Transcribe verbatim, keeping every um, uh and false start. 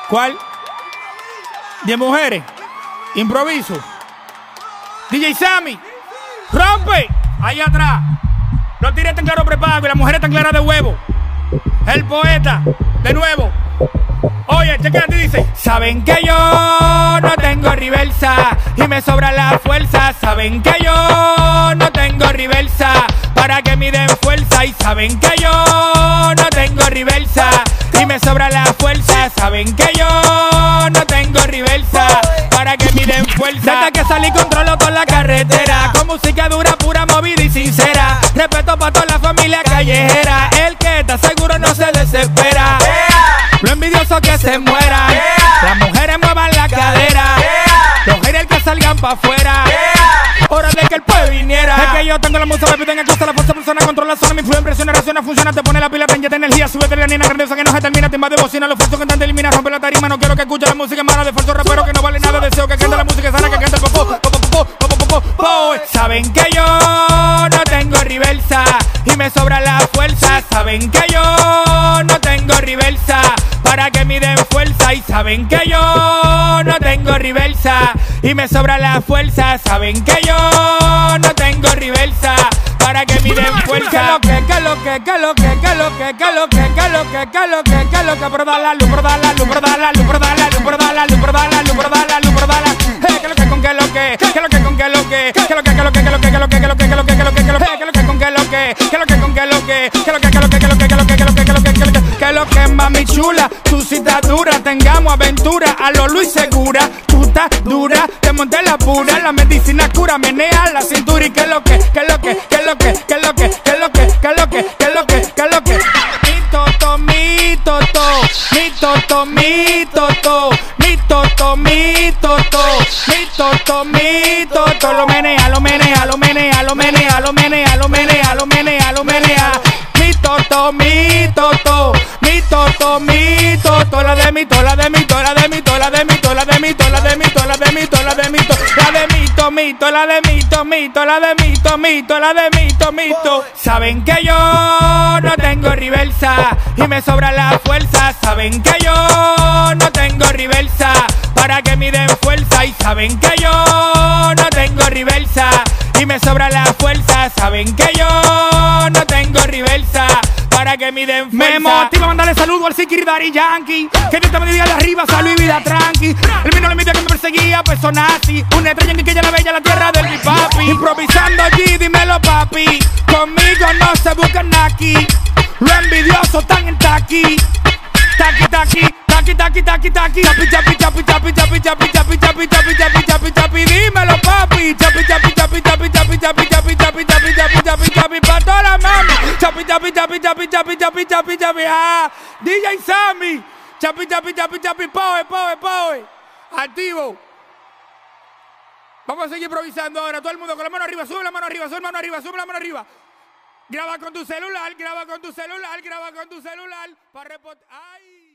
¿Cuál? diez mujeres. Improviso. D J Sammy. Rompe. Ahí atrás. Los tigres tan claros prepago y las mujeres tan claras de huevo. El poeta. De nuevo. Oye, chequéate y dice: saben que yo no tengo reversa y me sobra la fuerza. Saben que yo no tengo reversa para que me den fuerza. Y saben que yo no tengo reversa y me sobra la fuerza. Saben que yo no tengo reversa para que me den fuerza. Desde que salí controlo toda la carretera con música dura, pura, movida y sincera. Respeto para toda la familia callejera. El que está seguro no se desespera. Lo envidioso que se muera. Las mujeres muevan la cadera. Los haters que salgan pa' afuera. Hora de que el pueblo viniera. Es que yo tengo la música, me piden excusa. La fuerza persona controla la zona. Mi fluye, impresiona, reacciona, funciona. Te pone la pila, te inyecta energía. Súbete la nina grandiosa que no se termina. Te invade bocina. Los falsos cantantes elimina. Rompe la tarima. No quiero que escuche la música mala de falso rapero que no vale nada. Deseo que cante la música sana. Que cante el popó, popó, popó, popó, popó, popó. Saben que yo no tengo reversa y me sobra la fuerza. Saben que yo no tengo reversa para que me den fuerza. Y saben que yo no tengo reversa y me sobra la fuerza. Saben que yo no tengo reversa para que me den fuerza. Que lo que, que lo que, que lo que, que lo que, que lo que, que lo que, que lo que, que lo que, pero da la luz, pero da la luz, pero da la luz, pero da la luz, pero da la luz, pero da la luz, pero da la luz, pero da la luz. Que lo que con que lo que, que lo que con que lo que, que lo que, que lo que, que lo que, que lo que, que lo que, que lo que, que lo que, que lo que, que lo que con que lo que, que lo que con que lo que, que lo que, que lo que, que lo que, que lo que, que lo que, que lo que, que lo que, que lo que, mami chula, tu cita dura, tengamos aventura, a lo Luis Segura, tú estás dura, te monté la pura, la medicina cura, menea la cintura y que lo que, que lo que, que lo que, que lo que, que lo que, que lo que, que lo que, que lo que, mi toto, mi toto, mi toto, mi toto, mi toto, mi toto, mi toto, mi toto, lo menea, lo menea, lo menea, lo menea, lo menea, lo menea, lo menea, lo menea, mi toto, mi toto, mi toto, mi toto, la de mi to, la de mi to, la de mi to, la de mi to, la de mi to, la de mi to, la de mi to, la de mi to, la de mi to, mito, la de mi to, mito, la de mi to, mito, la de mi to, mito. Saben que yo no tengo reversa y me sobra la fuerza. Saben que yo no tengo reversa para que me den fuerza. Y saben que yo no tengo reversa y me sobra la fuerza. Saben que yo no tengo reversa para que me den fuerza. Me motiva a mandarle saludo al Sikiri Daddy Yankee. Que Dios te bendiga de arriba, salud y vida tranqui. El mío no le envidia que me perseguía, pues son así. Una estrella en que ella la bella, la tierra del mi papi. Improvisando allí, dímelo papi. Conmigo no se buscan aquí. Lo envidioso tan en taqui. Taqui, taqui, taqui, taqui, taqui, taqui. Chapi, chapi, chapi, chapi, chapi, chapi, chapi, chapi, chapi, chapi, chapi, chapi. Dímelo papi. Chapi, chapi, chapi, chapi, chapi, chapi, chapi, chapi, chapi, chapi, chapi, chapi. Pa' toda la mami. Chapi, chapi, chapi, chapi, chapi, chapi, chapi, chapi. Ah, D J Sammy. Chapi, chapi, chapi, chapi, poe, poe, poe. Activo. Vamos a seguir improvisando ahora. Todo el mundo con la mano arriba. Sube la mano arriba, sube la mano arriba, sube la mano arriba. Graba con tu celular, graba con tu celular, graba con tu celular. Para reportar. ¡Ay!